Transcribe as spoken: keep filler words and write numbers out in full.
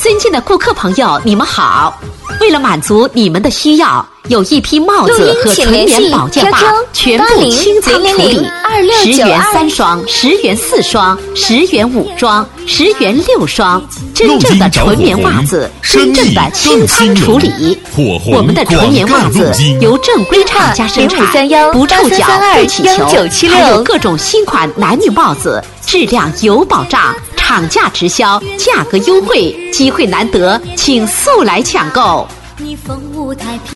尊敬的顾客朋友，你们好！为了满足你们的需要，有一批帽子和纯棉保健袜全部清仓处理，十元三双，十元四双，十元五双，十元六双，真正的纯棉袜子，真正的清仓处理。我们的纯棉袜子由正规厂家生产，不触角不起球，还有各种新款男女帽子，质量有保障。厂价直销，价格优惠，机会难得，请速来抢购。